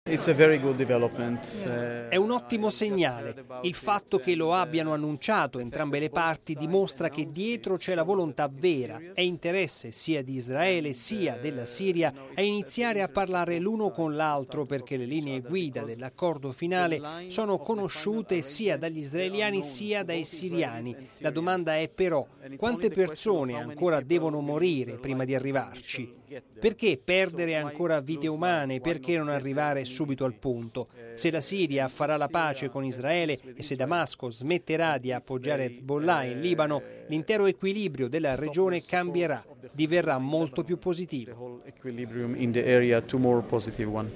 È un ottimo segnale. Il fatto che lo abbiano annunciato entrambe le parti dimostra che dietro c'è la volontà vera e interesse sia di Israele sia della Siria a iniziare a parlare l'uno con l'altro, perché le linee guida dell'accordo finale sono conosciute sia dagli israeliani sia dai siriani. La domanda è però: quante persone ancora devono morire prima di arrivarci? Perché perdere ancora vite umane? Perché non arrivare subito al punto? Se la Siria farà la pace con Israele e se Damasco smetterà di appoggiare Hezbollah in Libano, l'intero equilibrio della regione cambierà, diverrà molto più positivo.